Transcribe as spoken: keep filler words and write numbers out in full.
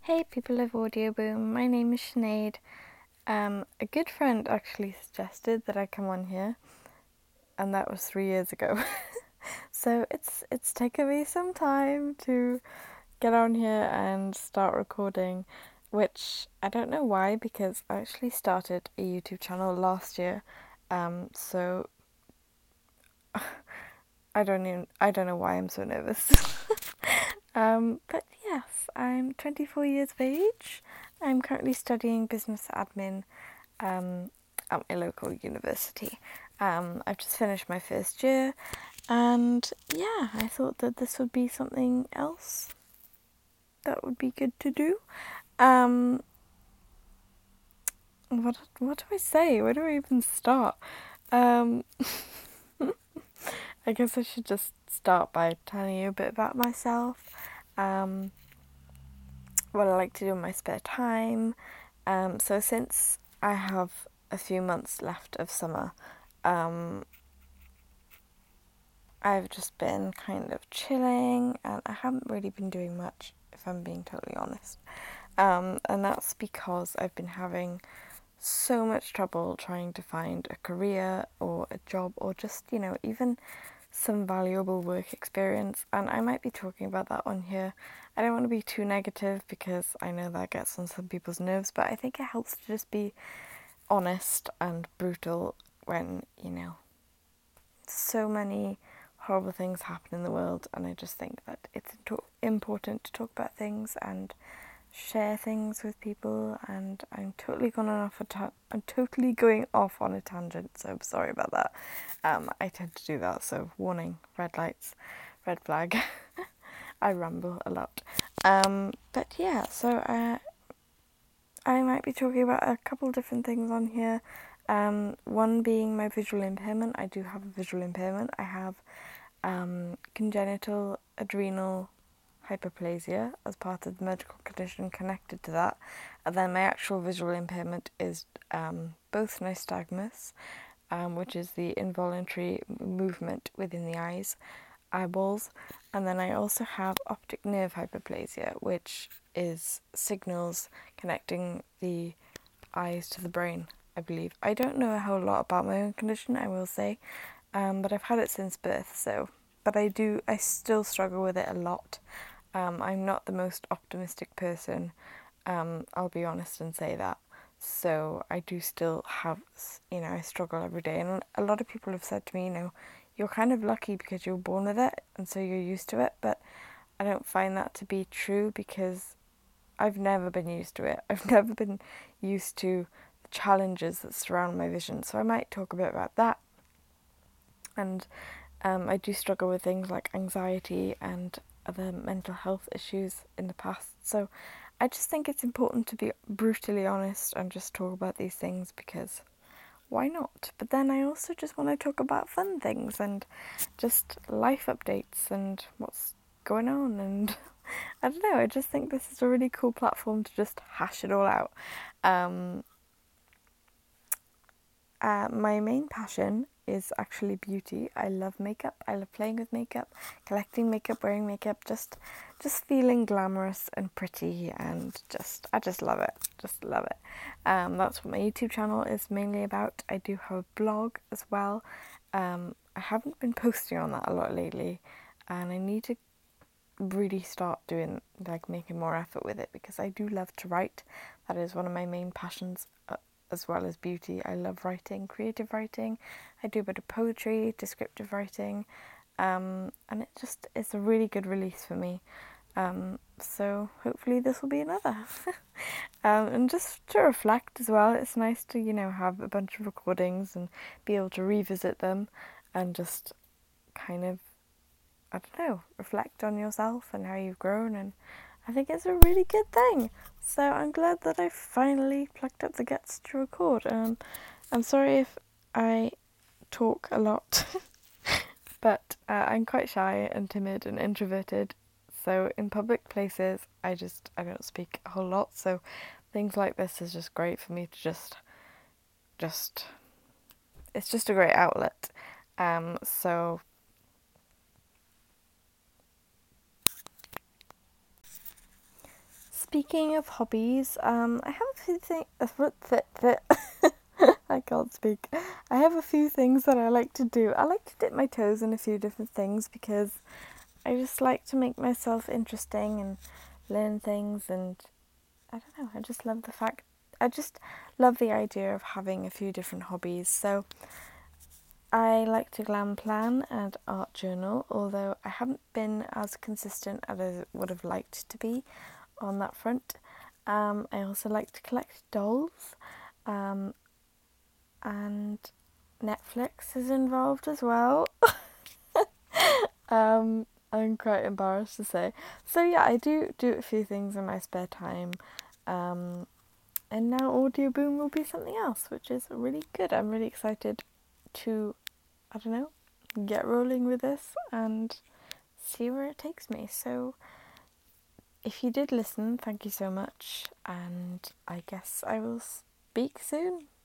Hey people of Audioboom, my name is Sinead. Um, a good friend actually suggested that I come on here, and that was three years ago. So it's it's taken me some time to get on here and start recording, which I don't know why, because I actually started a YouTube channel last year. Um, so I don't even I don't know why I'm so nervous. um, but yes, I'm twenty-four years of age. I'm currently studying business admin um, at my local university. Um, I've just finished my first year, and yeah, I thought that this would be something else that would be good to do. Um, what what do I say? Where do I even start? Um, I guess I should just start by telling you a bit about myself. Um, what I like to do in my spare time. Um, so since I have a few months left of summer, um, I've just been kind of chilling, and I haven't really been doing much, if I'm being totally honest. Um, and that's because I've been having so much trouble trying to find a career or a job or just, you know, even some valuable work experience. And I might be talking about that on here. I don't want to be too negative because I know that gets on some people's nerves, but I think it helps to just be honest and brutal when, you know, so many horrible things happen in the world, and I just think that it's important to talk about things and share things with people. And I'm totally going off a ta- I'm totally going off on a tangent, so I'm sorry about that. Um, I tend to do that, so warning, red lights, red flag. I ramble a lot. Um, but yeah, so uh, I might be talking about a couple different things on here. Um, one being my visual impairment. I do have a visual impairment. I have um, congenital adrenal hyperplasia as part of the medical condition connected to that. And then my actual visual impairment is um, both nystagmus, um, which is the involuntary movement within the eyes, eyeballs, and then I also have optic nerve hyperplasia, which is signals connecting the eyes to the brain, I believe. I don't know a whole lot about my own condition, I will say, um, but I've had it since birth, so, but I do, I still struggle with it a lot. Um, I'm not the most optimistic person, um, I'll be honest and say that. So I do still have, you know, I struggle every day. And a lot of people have said to me, you know, you're kind of lucky because you were born with it and so you're used to it. But I don't find that to be true because I've never been used to it. I've never been used to the challenges that surround my vision. So I might talk a bit about that. And um, I do struggle with things like anxiety and other mental health issues in the past. So I just think it's important to be brutally honest and just talk about these things because why not? But then I also just want to talk about fun things and just life updates and what's going on. And I don't know, I just think this is a really cool platform to just hash it all out. Um, uh, my main passion is actually beauty. I love makeup. I love playing with makeup, collecting makeup, wearing makeup, just just feeling glamorous and pretty, and just I just love it. Just love it. Um, that's what my YouTube channel is mainly about. I do have a blog as well. Um, I haven't been posting on that a lot lately, and I need to really start doing like making more effort with it because I do love to write. That is one of my main passions, uh, as well as beauty. I love writing, creative writing. I do a bit of poetry, descriptive writing, um, and it just is a really good release for me. Um, so hopefully this will be another. um, and just to reflect as well, it's nice to, you know, have a bunch of recordings and be able to revisit them and just kind of, I don't know, reflect on yourself and how you've grown, and I think it's a really good thing. So I'm glad that I finally plucked up the guts to record. Um, I'm sorry if I talk a lot, but uh, I'm quite shy and timid and introverted. So in public places, I just I don't speak a whole lot. So things like this is just great for me to just just it's just a great outlet. Um, so speaking of hobbies, um, I have a few things. I can't speak. I have a few things that I like to do. I like to dip my toes in a few different things because I just like to make myself interesting and learn things, and I don't know, I just love the fact, I just love the idea of having a few different hobbies. So I like to glam plan and art journal, although I haven't been as consistent as I would have liked to be on that front. Um, I also like to collect dolls, um, and Netflix is involved as well. um, I'm quite embarrassed to say. So yeah, I do do a few things in my spare time. Um, and now Audio Boom will be something else, which is really good. I'm really excited to, I don't know, get rolling with this and see where it takes me. So if you did listen, thank you so much, and I guess I will speak soon.